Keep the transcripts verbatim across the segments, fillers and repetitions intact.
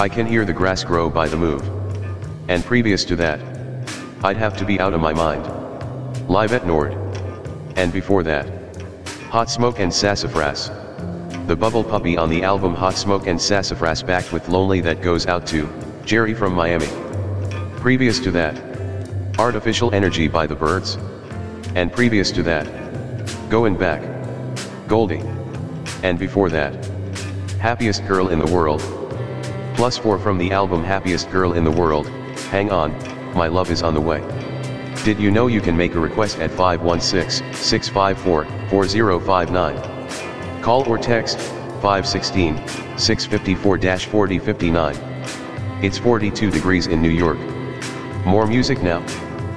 I can hear the grass grow by the move. And previous to that, I'd have to be out of my mind. Live at Nord. And before that, Hot Smoke and Sassafras. The Bubble Puppy on the album Hot Smoke and Sassafras, backed with Lonely, that goes out to Jerry from Miami. Previous to that, Artificial Energy by the Byrds. And previous to that, Going Back, Goldie. And before that, Happiest Girl in the World. Plus four from the album Happiest Girl in the World, Hang On, My Love Is on the Way. Did you know you can make a request at five one six, six five four, four zero five nine? Call or text five one six, six five four, four zero five nine. It's forty-two degrees in New York. More music now.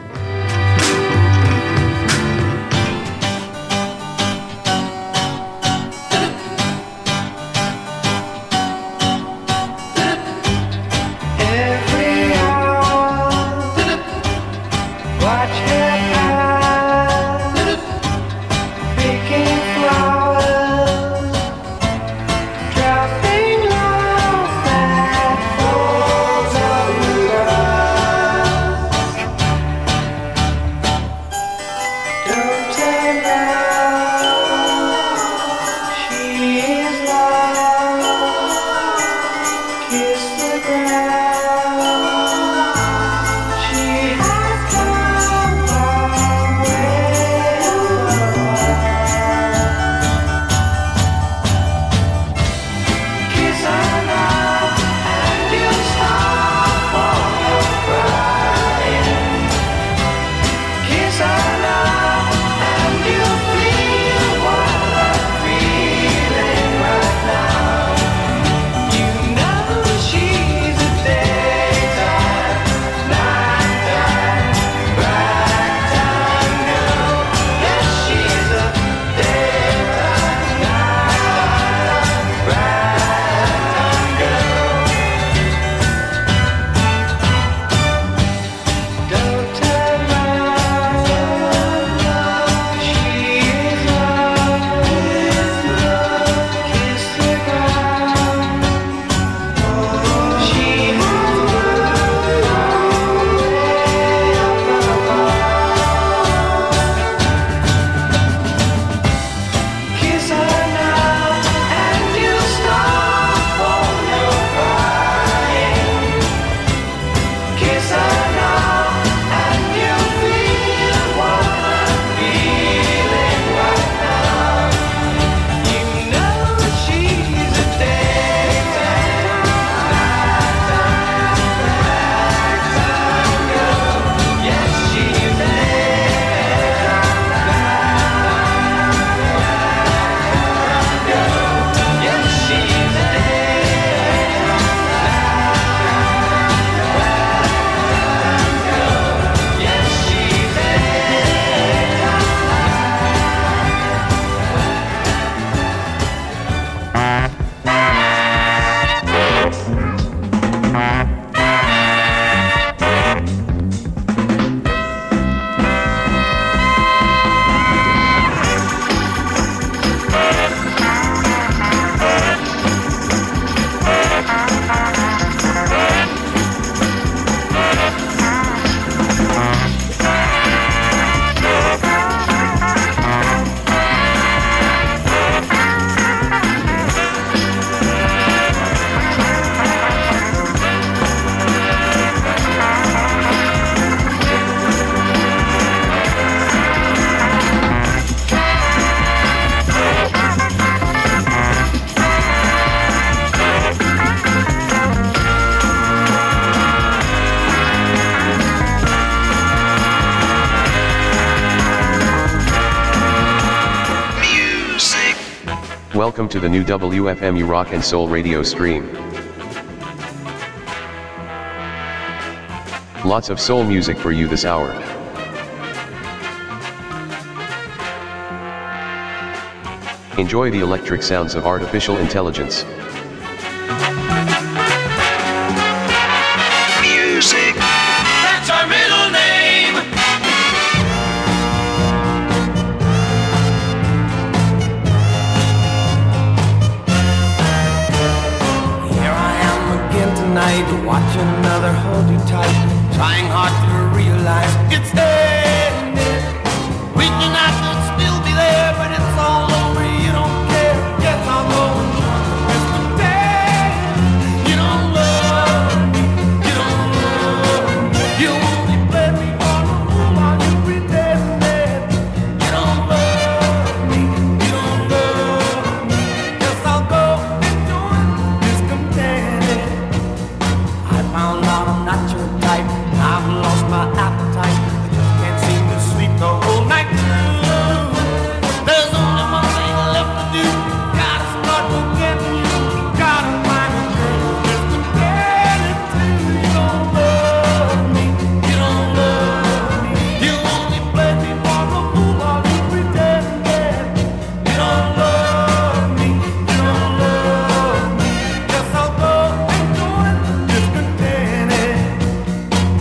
Welcome to the new W F M U Rock and Soul radio stream. Lots of soul music for you this hour. Enjoy the electric sounds of artificial intelligence. Music. That's our middle name. Here I am again tonight. Watching another hold you tight, trying hard to realize it's ended. Reaching out to still be there, but it's all over. You don't care. Yes, I'll go and it's the day. You don't love me. You don't love me. You only play me for a fool while you pretended. You don't love me. You don't love me. Yes, I'll go and join discontented. I found out I'm not your type. I've lost my appetite. I just can't seem to sleep the whole night through. There's only one thing left to do. Gotta start forgetting you. Gotta find a girl just to get it to. You don't love me. You don't love me. You only play me for a fool while you pretended. You don't love me. You don't love me. Yes, I'll go and join discontented.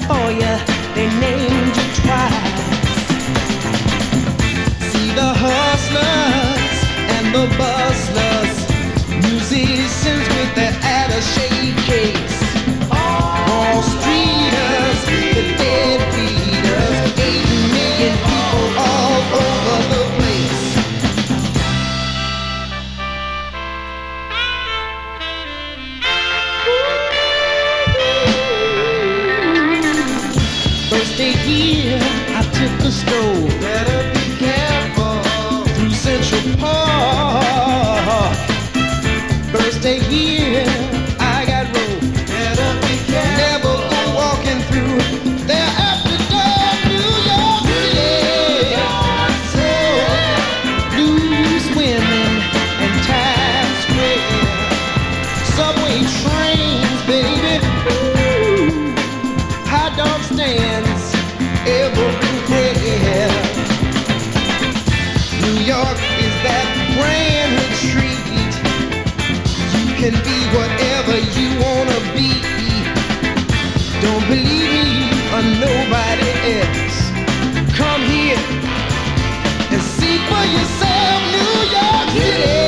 for you, they named you twice. See the hustlers and the bustlers, musicians with their attaché case, Wall Streeters, the deadbeaters, eight million people all over the place. First day here, I took a stroll. Better be careful. Through Central Park. First day here, I got rolled. Better be careful. Never go walking through there after dark, New York City. So, loose women and Times Square. Subway trains, baby. Ooh. Hot dog stands everywhere. New York is that grand retreat. You can be whatever you wanna be. Don't believe me or nobody else. Come here and see for yourself, New York City.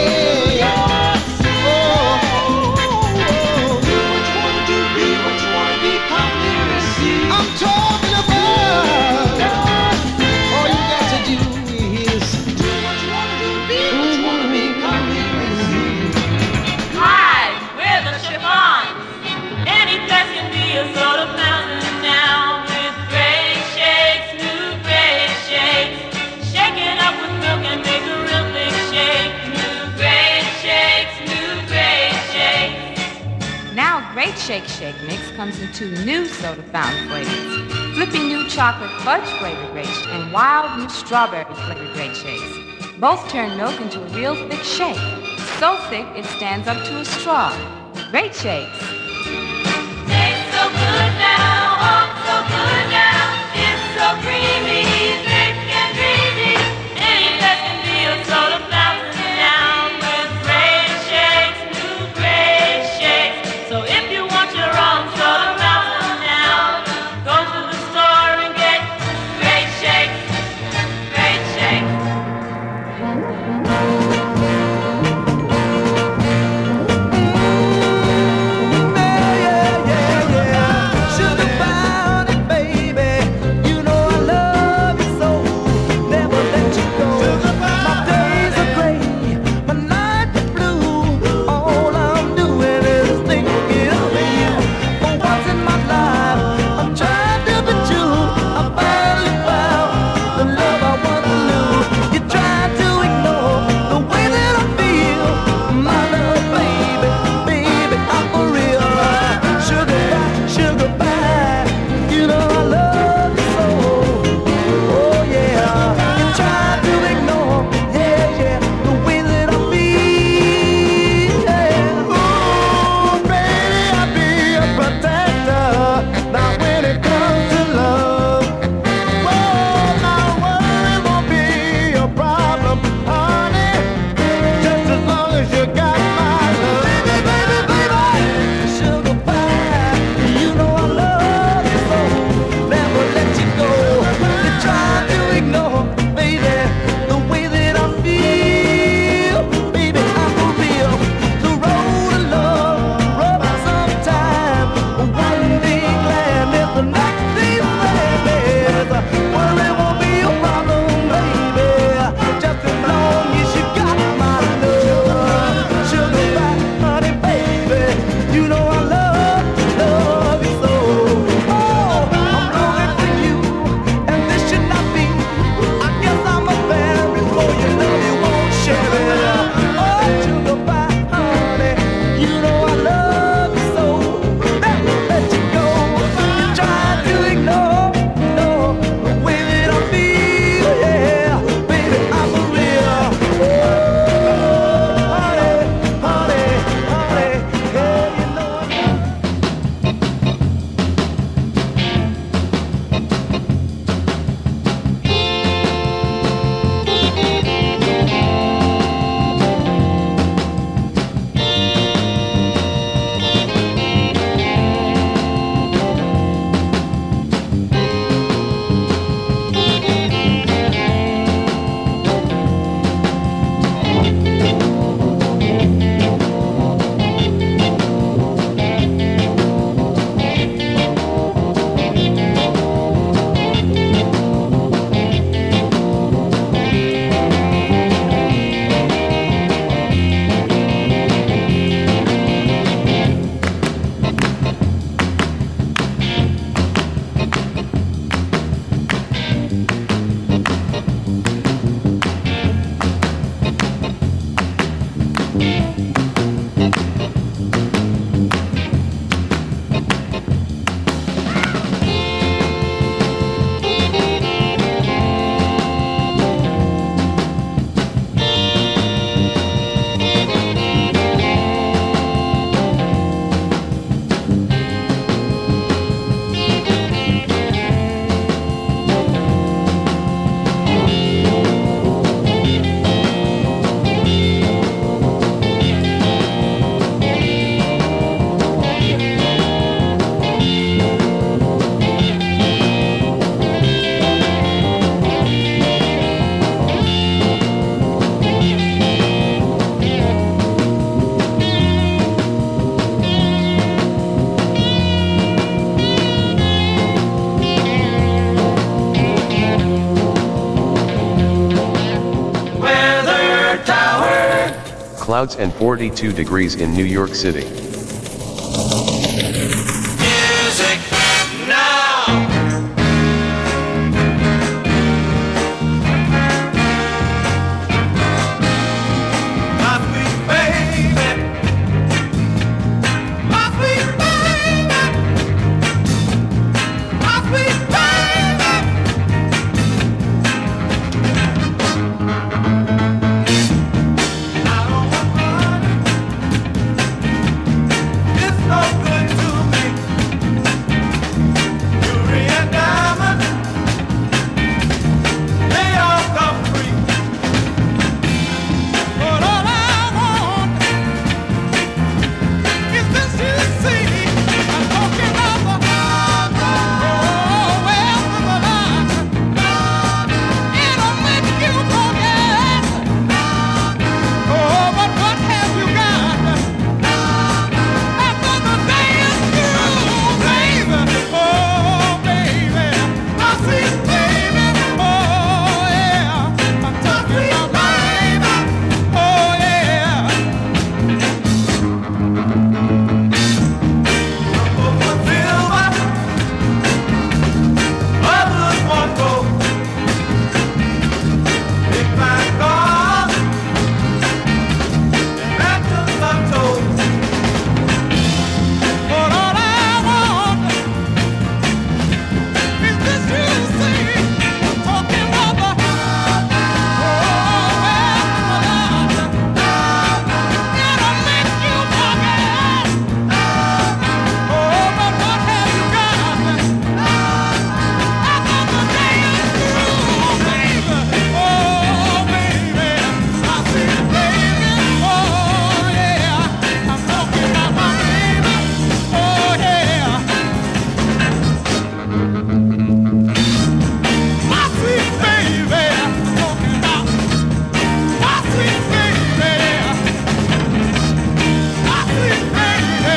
I'm talking about all you got to do is do what you want to do, be what you want to be, come here and see. Hi, we're the Chiffons. Any place can be a soda fountain now with great shakes, new great shakes. Shake it up with milk and make a real big shake. New great shakes, new great shakes. Now Great Shake Shake Mix comes in two new soda fountain flavors. Flipping new chocolate fudge flavored Great Shake and wild new strawberry flavored Great Shakes. Both turn milk into a real thick shake. So thick it stands up to a straw. Great Shakes. Tastes so good now, oh so good now. It's so creamy, thick and dreamy. Any place can be a soda fountain now with great shakes, new great shakes. So if you want your own soda fountain now, go to the store and get great shakes, great shakes. Now Clouds and forty-two degrees in New York City. Music now. My sweet baby, my sweet baby, my sweet baby. I don't want money. It's no good to me. Jewelry and diamonds, they all come free. But all I want is this you see. I'm talking about the oh, well, the line. It'll make you forget. Oh, but what have you got? After the day is through, baby, oh baby, I see baby, oh yeah, I'm talking about baby, oh yeah. Some folks want silver, others want gold. Big fine cars, and mansions untold. But all I want is this you see. I'm talking about the oh, it'll make you forget. Oh, but what have you got? After the day is through, baby. Oh, baby, I see baby. Oh, yeah, I'm talking about my baby. Oh, yeah. My sweet baby, I'm talking about my sweet baby, my sweet baby.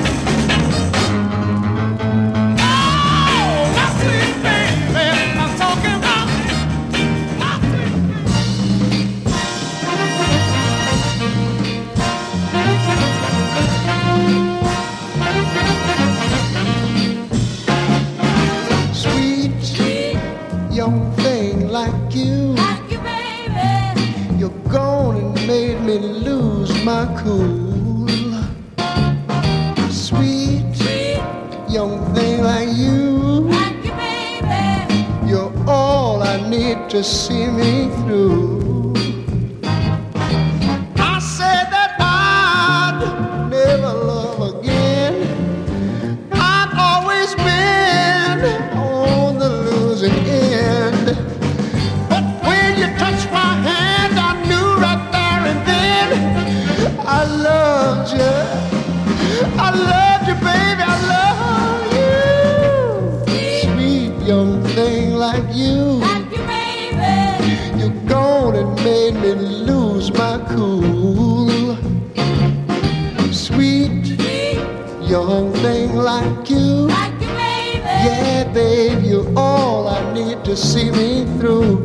Oh, my sweet baby, I'm talking about my sweet Sweet, young thing like you, Thank you, baby. you're gone and made me lose my cool. Sweet, young thing like you, Thank you, baby. you're all I need to see me through. I said that I'd never love again. I've always been on the losing end. But when you touched my hand, I knew right there and then I loved you. I loved you, baby, I love you. Sweet young thing like you, Thank you, baby. you're gone and made me lose my cool. Sweet young thing like you, Thank you, baby. yeah, babe, you're all I need to see me through.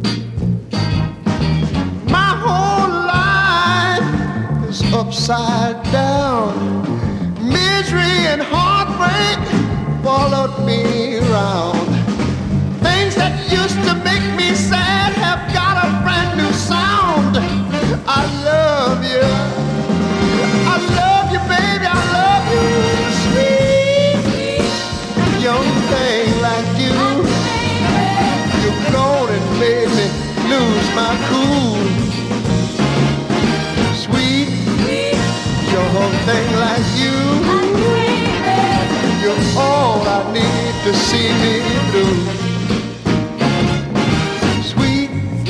My whole life is upside down. Misery and heartbreak followed me around. Things that used to make me sad have got a brand new sound. I love you. I love you, baby. I love you. Sweet young thing like you. You're gone and made me lose my cool. Sweet young thing like you. You're all I need to see me through. Sweet,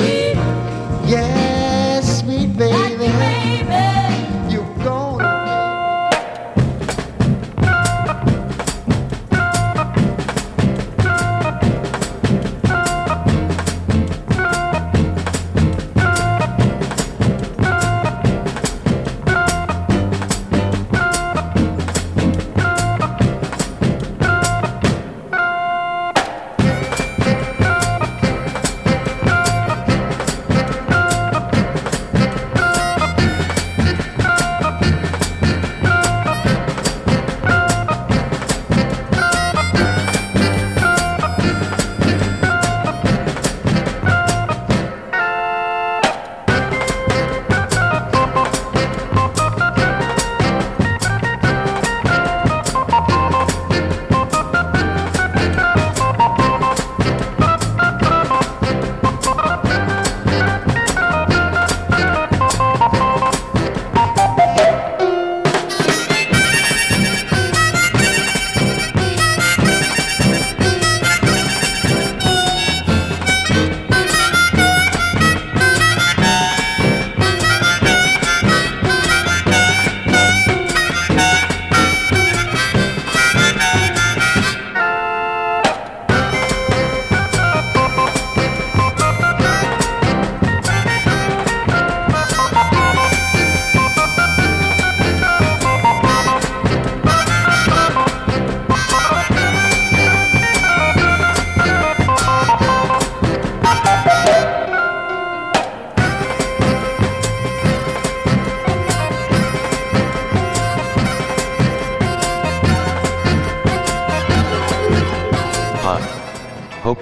yes, sweet baby. You're gone.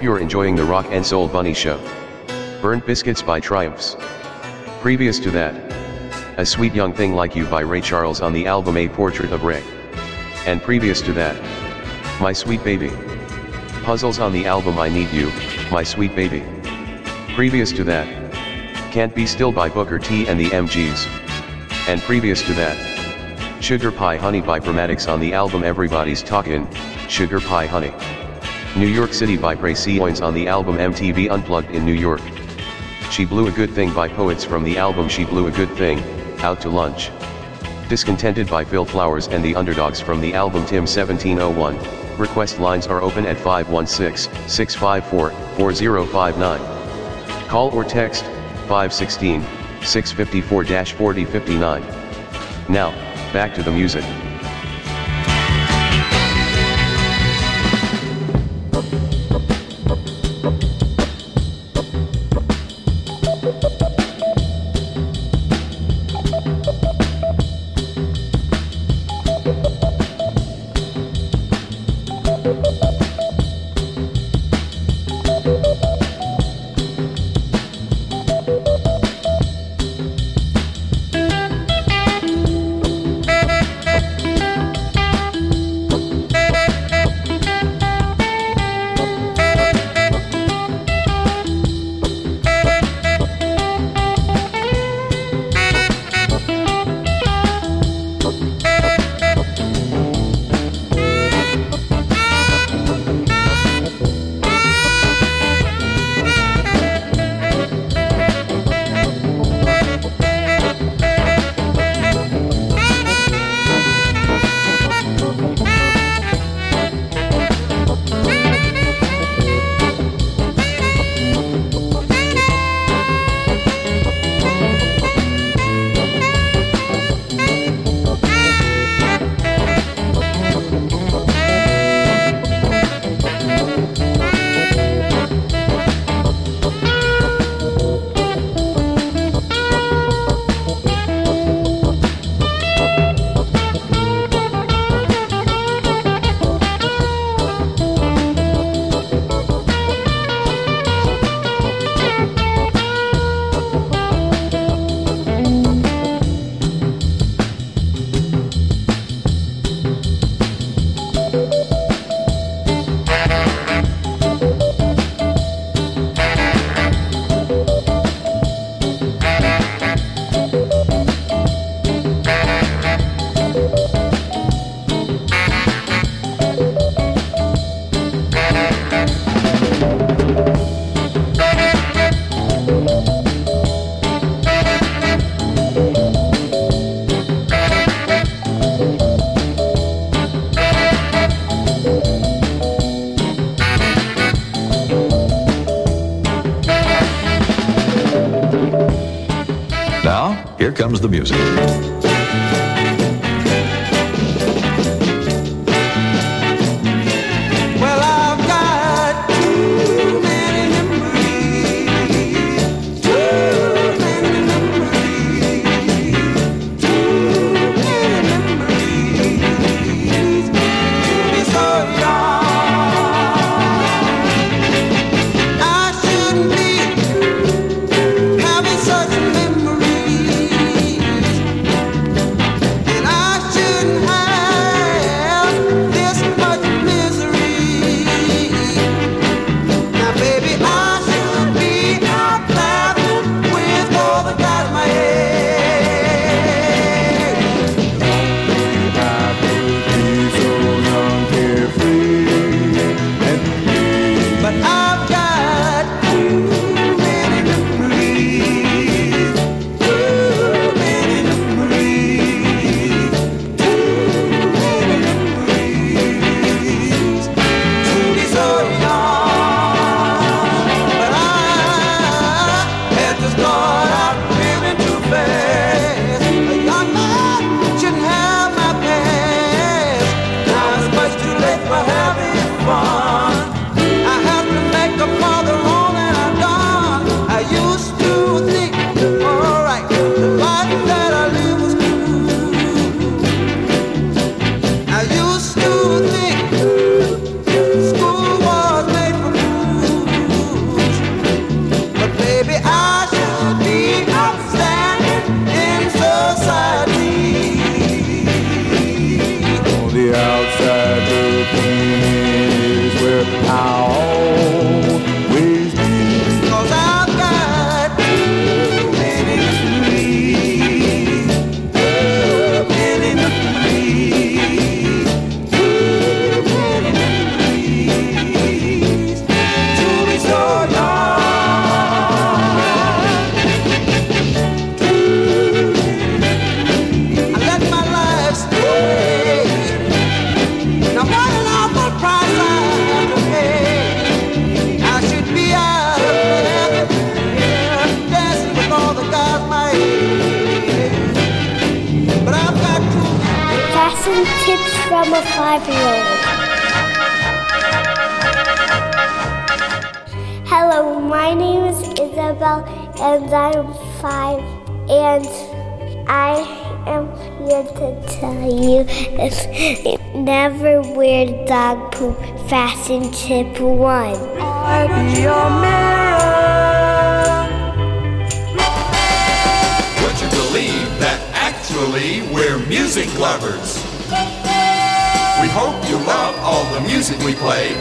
Hope you're enjoying the Rock and Soul Bunny Show. Burnt Biscuits by Triumphs. Previous to that, A Sweet Young Thing Like You by Ray Charles on the album A Portrait of Ray. And previous to that, My Sweet Baby. Puzzles on the album I Need You, My Sweet Baby. Previous to that, Can't Be Still by Booker T and the M Gs. And previous to that, Sugar Pie Honey by Chromatics on the album Everybody's Talkin', Sugar Pie Honey. New York City by Braceoins on the album M T V Unplugged in New York. She Blew a Good Thing by Poets from the album She Blew a Good Thing, Out to Lunch. Discontented by Phil Flowers and the Underdogs from the album Tim seventeen oh one. Request lines are open at five one six, six five four, four zero five nine. Call or text five one six, six five four, four zero five nine. Now, back to the music. Here comes the music. Well, I've got too many memories, too many memories, too many memories to be so young. I shouldn't be having such memories. Fashion tips from a five-year-old. Hello, my name is Isabel and I'm five and I am here to tell you never wear dog poop. Fashion tip one. I be a mirror. Would you believe that actually we're music lovers? We hope you love all the music we play.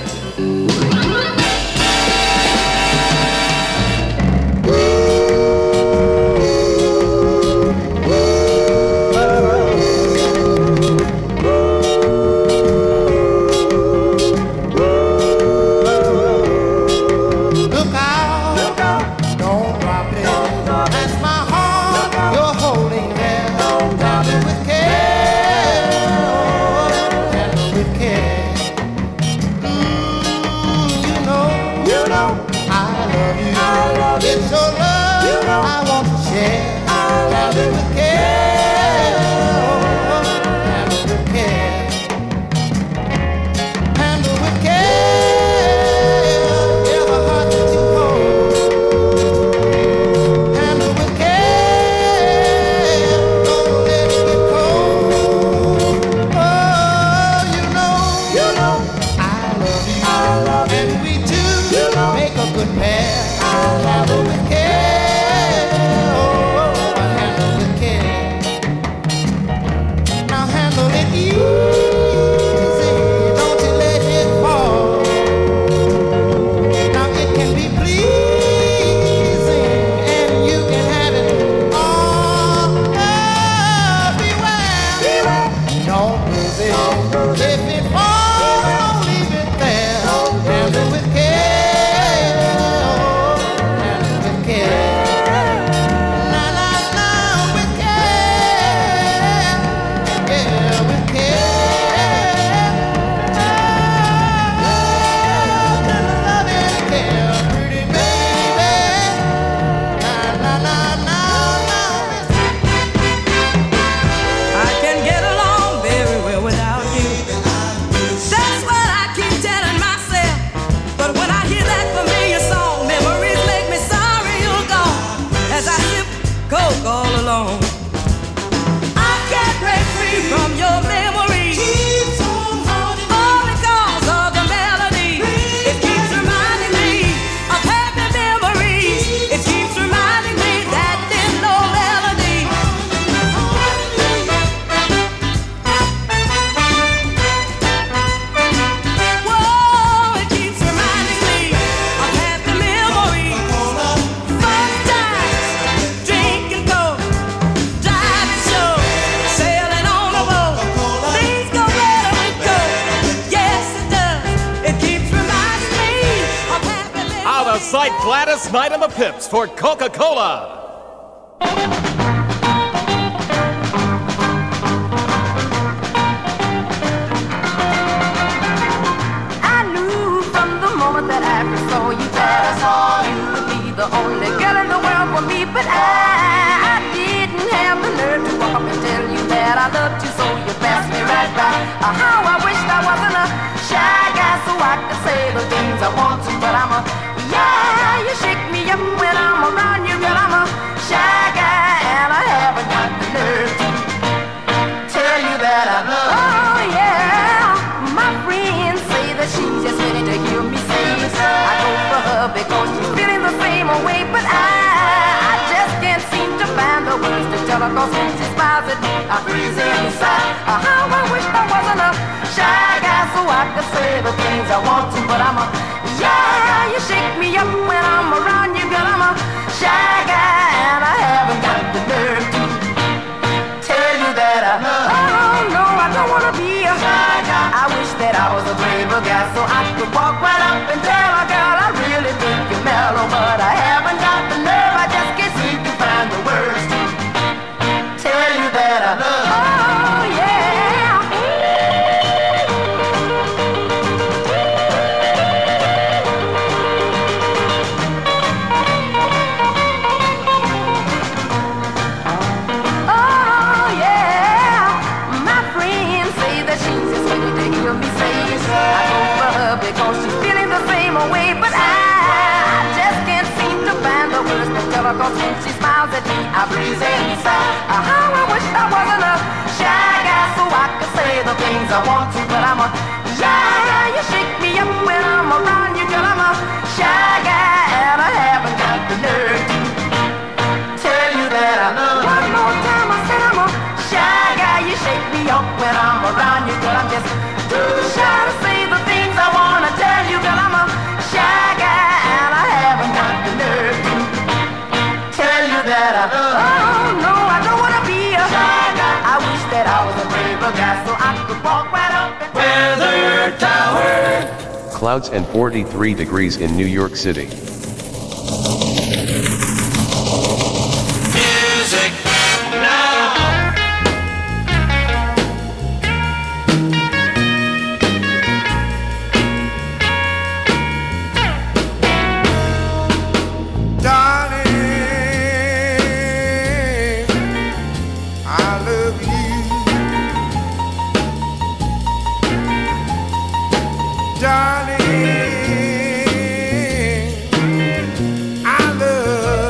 Gladys Knight and the Pips for Coca-Cola. I knew from the moment that I first saw you that I saw you would be the only girl in the world for me. But I, I didn't have the nerve to walk up and tell you that I loved you, so you passed me right by. Uh, how I wished I wasn't a shy guy so I could say the things I want to, but I'm a yeah, you shake me up when I'm around you, but I'm a shy guy and I haven't got the nerve to tell you that I love you. Oh yeah, my friends say that she's just ready to hear me say I go for her because she's feeling the same way, but I, I just can't seem to find the words to tell her, cause when she smiles at me, I freeze inside. Uh, how I wish I wasn't a shy guy so I could say the things I want to, but I'm a yeah, you shake me up when I'm around you, girl. I'm a shy guy and I haven't got the nerve to tell you that I love you. Oh no, I don't wanna be a shy guy. I wish that I was a braver guy so I could walk right up and tell a girl I really think you're mellow, but I haven't got the nerve. I just can't seem to find the words to tell you that I love you. Oh yeah. when she smiles at me, I breathe inside. Uh, how I wish I wasn't a shy guy so I could say the things I want to, but I'm a shy guy. You shake me up when I'm around you, girl. I'm a shy guy, and I haven't got the nerve to tell you that I love you. One more time, I said I'm a shy guy. You shake me up when I'm around you, girl. I'm just too shy to say the things I wanna tell you, girl. I'm a shy guy, and I haven't got the nerve to tell you that I love you. Oh no, I don't wanna be a shy guy. I wish that I was a braver guy so I could walk right up and Weather Tower. Clouds and forty-three degrees in New York City. Music now. Darling, I love you. Darling, I love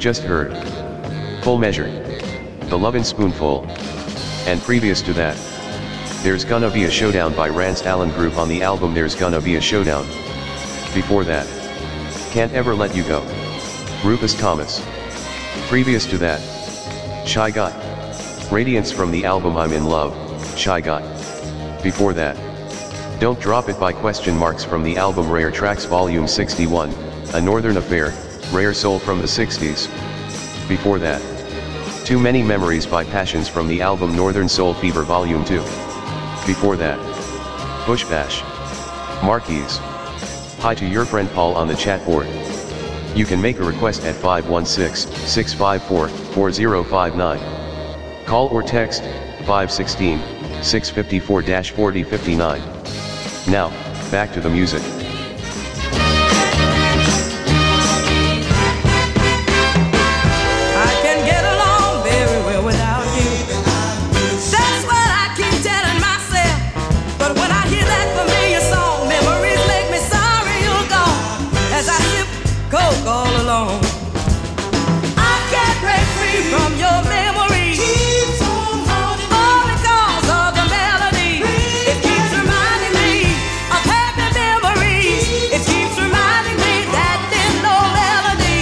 just heard Full Measure, The Lovin' Spoonful, and previous to that, There's Gonna Be a Showdown by Rance Allen Group on the album There's Gonna Be a Showdown. Before that, Can't Ever Let You Go, Rufus Thomas. Previous to that, Shy Guy, Radiance from the album I'm in Love, Shy Guy. Before that, Don't Drop It by Question Marks from the album Rare Tracks Volume sixty-one, A Northern Affair, Rare Soul from the sixties. Before that, Too Many Memories by Passions from the album Northern Soul Fever Volume two. Before that, Bush Bash, Marquise. Hi to your friend Paul on the chat board. You can make a request at five one six, six five four, four zero five nine. Call or text five one six, six five four, four zero five nine. Now, back to the music. I can get along very well without you. That's what I keep telling myself. But when I hear that familiar song, memories make me sorry you're gone. As I sip coke all alone, I can't break free from your memory. All because of the melody. It keeps reminding me of happy memories. It keeps reminding me that there's no melody.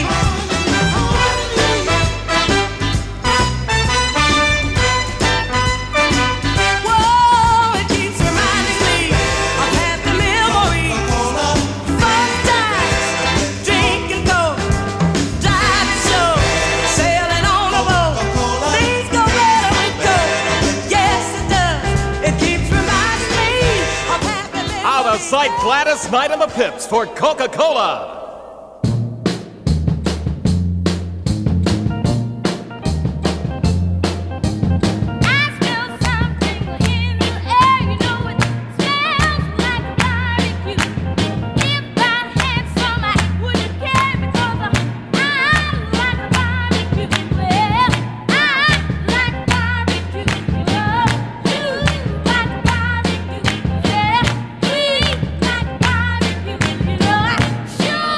Whoa, it keeps reminding me of happy memories. Fun times, drinking coke, driving slow, sailing on a boat. Things go better with coke. Yes, it does. It keeps reminding me of happy memories. Out of sight, Gladys Knight and the Pips for Coca-Cola. I smell something in the air, you know it smells like a barbecue. If I had some, I wouldn't care because I like a barbecue. Well, I like a barbecue. You like a barbecue. Yeah, we like a barbecue. You know I sure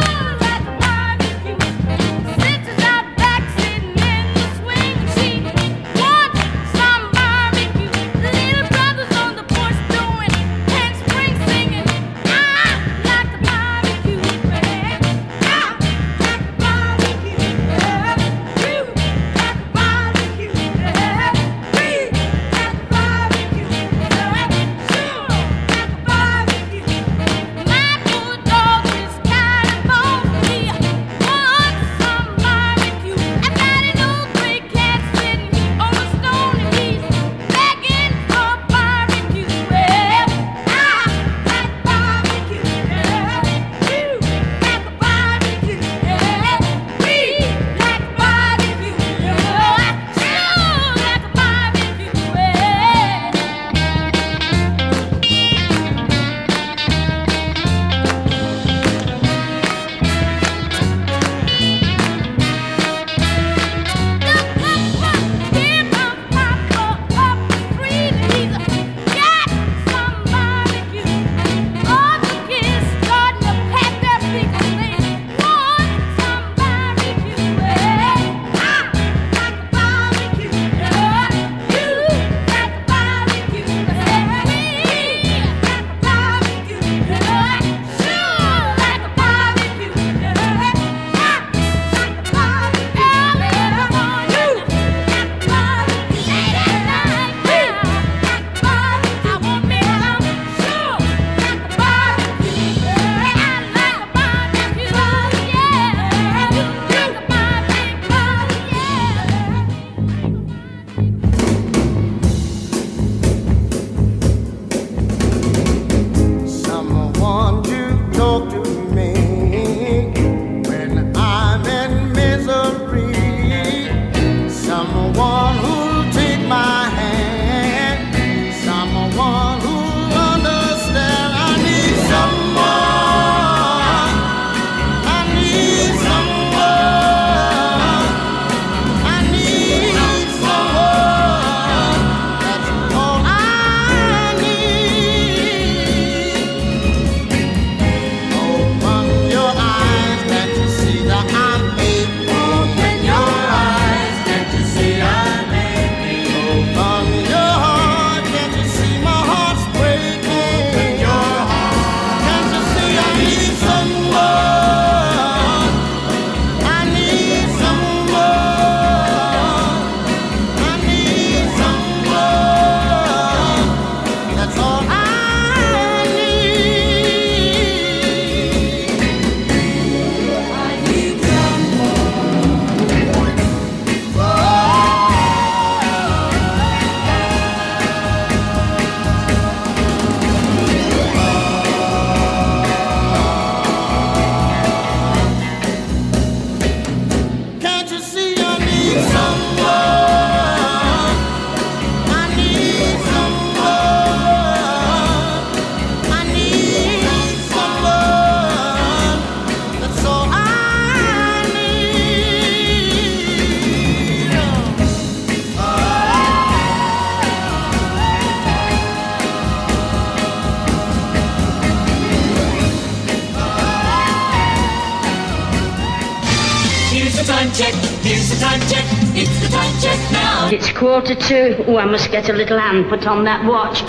check. Here's the time check. It's the time check now. It's quarter to. Oh, I must get a little hand put on that watch.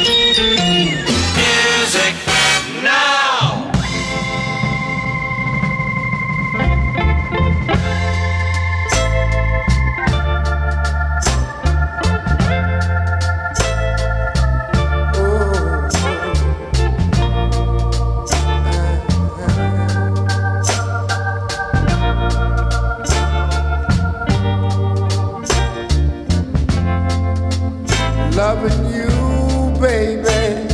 Music now. Loving you, baby,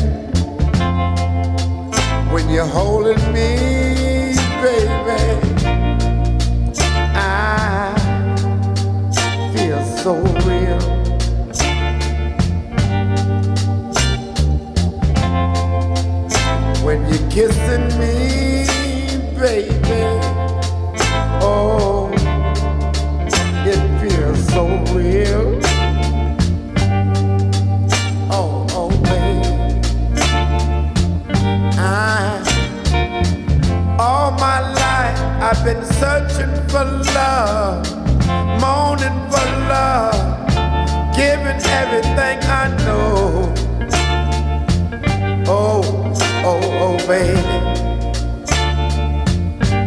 when you're holding me, baby, I feel so real. When you're kissing me, baby, oh, it feels so real. All my life I've been searching for love, moaning for love, giving everything I know. Oh, oh, oh, baby,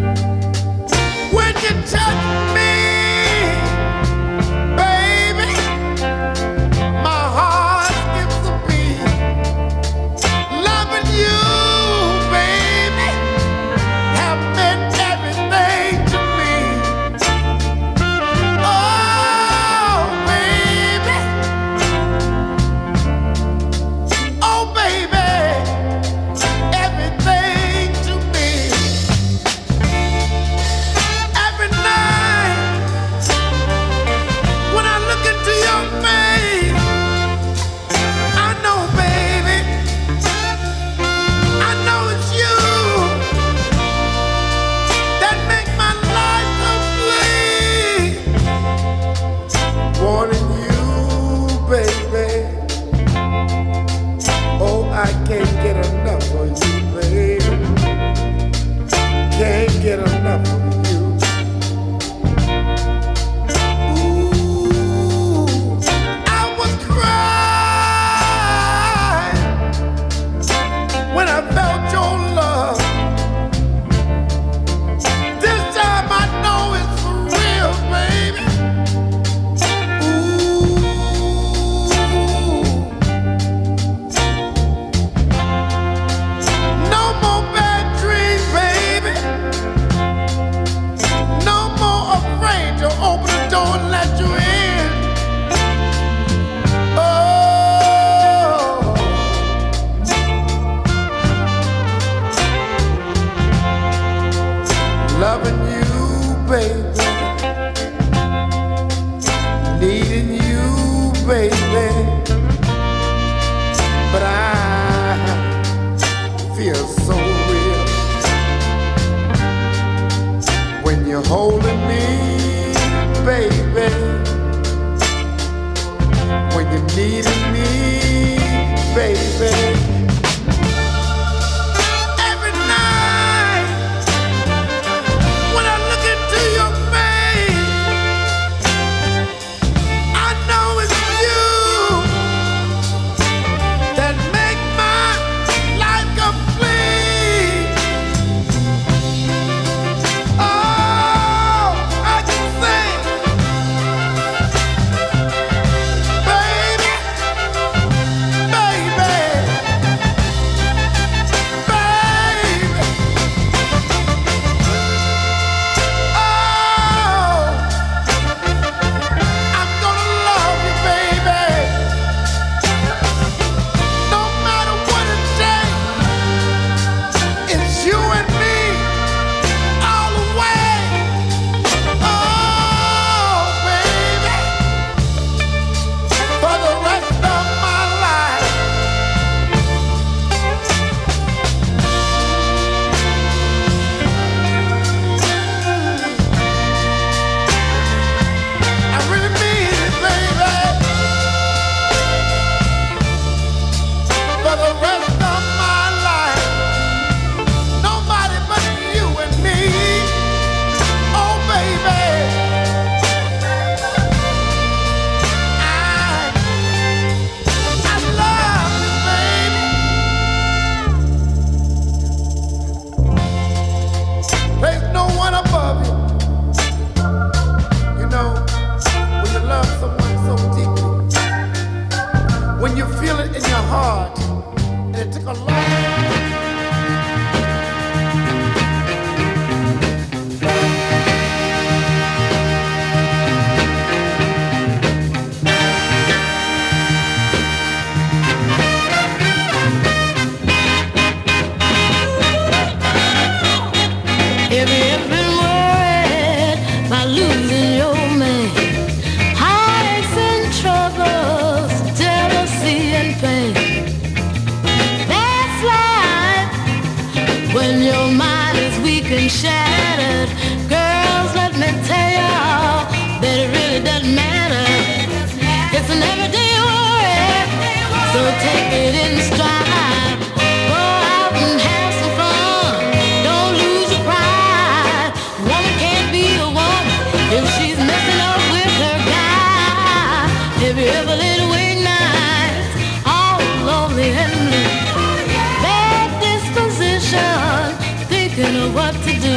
every little weeknight, all lonely and blue. Bad disposition, thinking of what to do.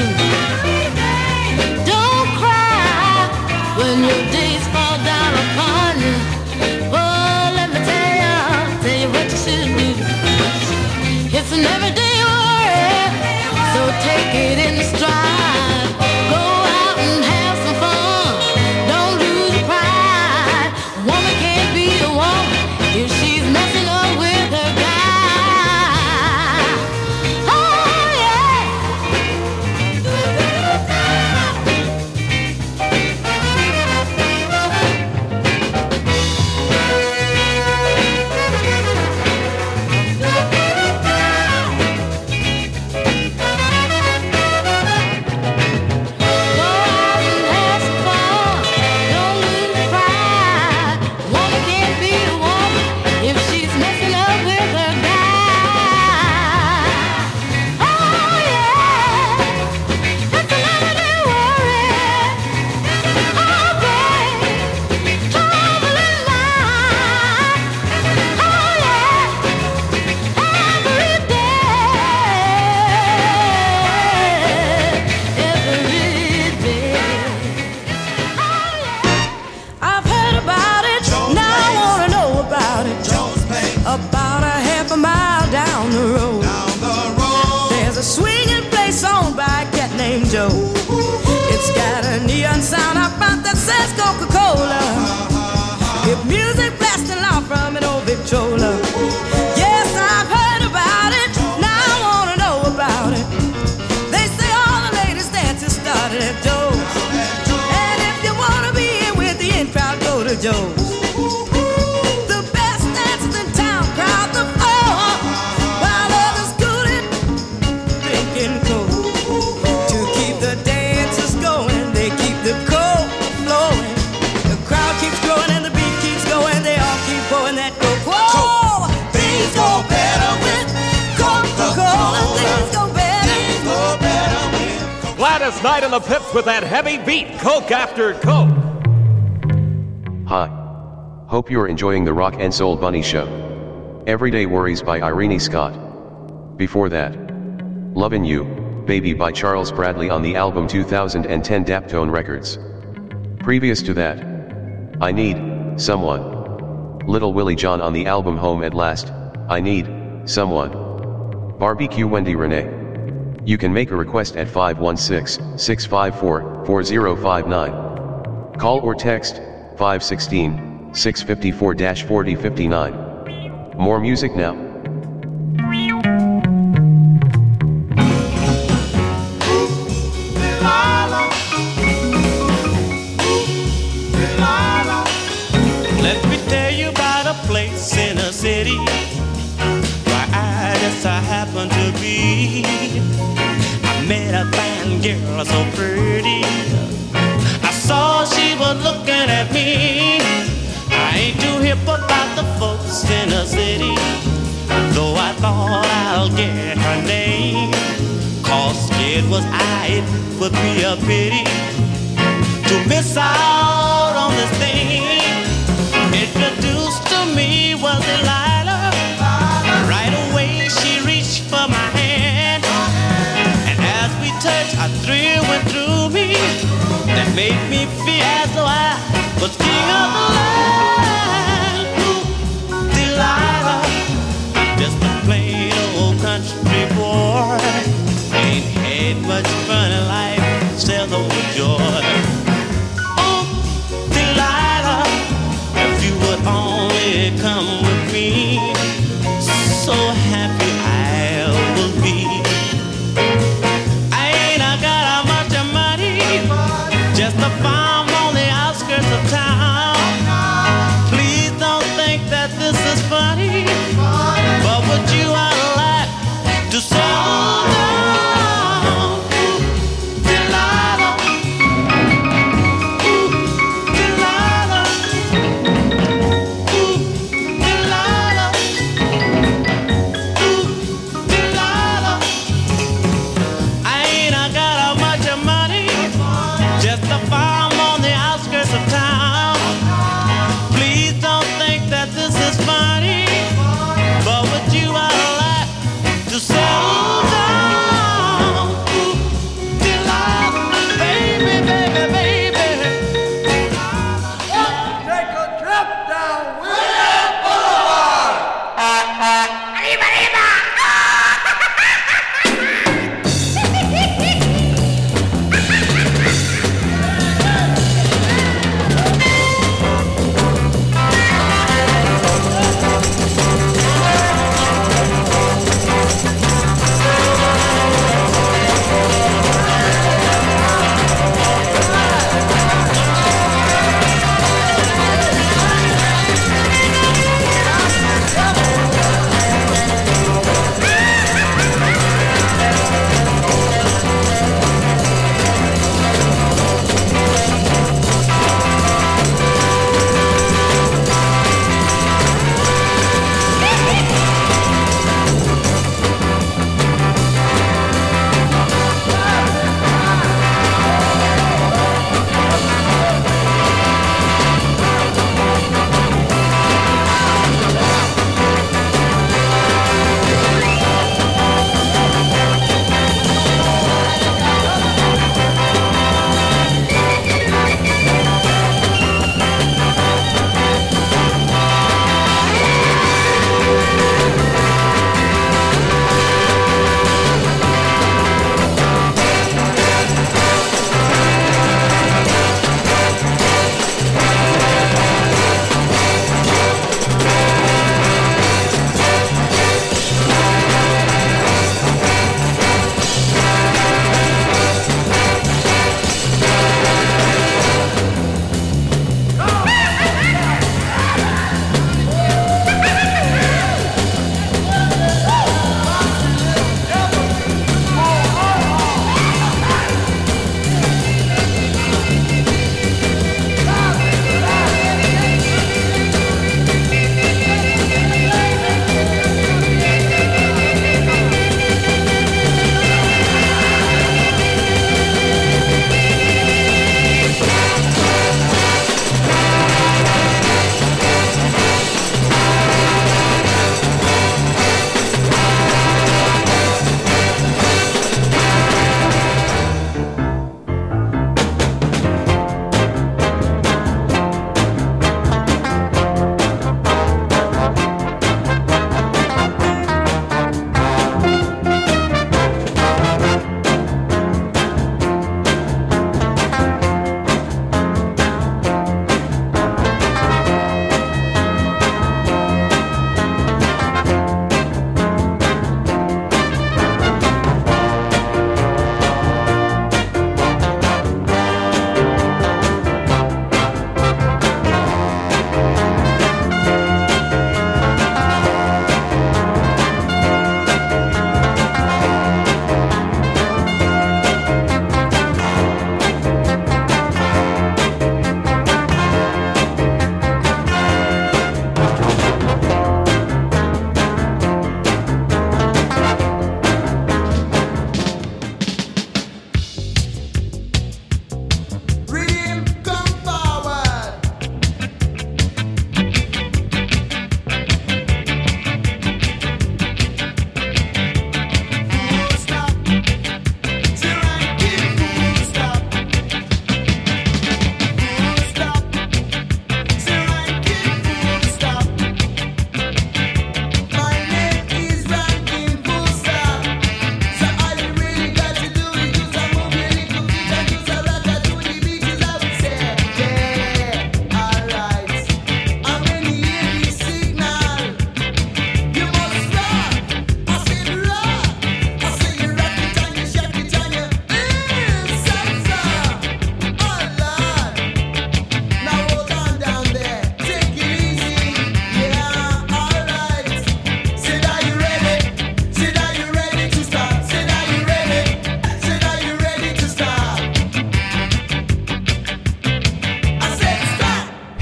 Don't cry when your days fall down upon you. Oh, let me tell you, tell you what you should do. It's an everyday worry, so take it in stride. Go out and have some fun, don't lose your pride. A woman can't be a woman if she's messing up with her guy. Oh yeah. About a half a mile down the road, down the road. There's a swinging place owned by a cat named Joe. It's got a neon sign up front that says Coca-Cola. With music blasting loud from an old Victrola. Yes, I've heard about it, now I wanna know about it. They say all the latest dances started at Joe's. And if you wanna be in with the in crowd, go to Joe's. Gladys Knight and the Pips with that heavy beat, Coke after Coke. Hi. Hope you're enjoying the Rock and Soul Bunny Show. Everyday Worries by Irene Scott. Before that, Lovin' You, Baby by Charles Bradley on the album two thousand ten Daptone Records. Previous to that, I Need Someone, Little Willie John on the album Home at Last, I Need Someone. Barbecue Wendy Renee. You can make a request at five one six, six five four, four zero five nine. Call or text five one six, six five four, four zero five nine. More music now. Let me tell you about a place in a city where I just I happen to be. I met a fine girl so pretty. I saw she was looking at me. I ain't too hip about the folks in the city, though I thought I'll get her name. Cause it was I, it would be a pity to miss out on this thing. Introduced to me was Delilah. Right away she reached for my hand, and as we touched, a thrill went through me that made me feel as though I was king of the land. Ooh, Delilah, just a plain old country boy, ain't had much fun in life, still no joy. Oh,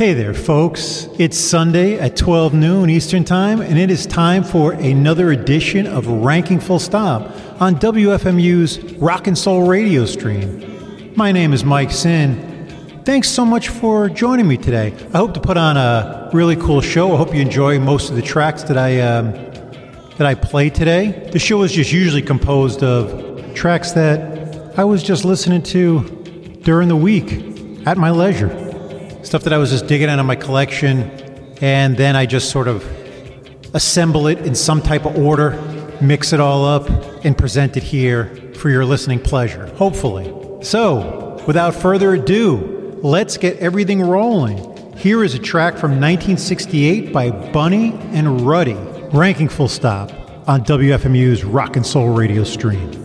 Hey there, folks. It's Sunday at twelve noon Eastern Time, and it is time for another edition of Ranking Full Stop on W F M U's Rock and Soul radio stream. My name is Mike Sin. Thanks so much for joining me today. I hope to put on a really cool show. I hope you enjoy most of the tracks that I um, that I play today. The show is just usually composed of tracks that I was just listening to during the week at my leisure. Stuff that I was just digging out of my collection, and then I just sort of assemble it in some type of order, mix it all up, and present it here for your listening pleasure, hopefully. So, without further ado, let's get everything rolling. Here is a track from nineteen sixty-eight by Bunny and Ruddy, Ranking Full Stop on W F M U's Rock and Soul radio stream.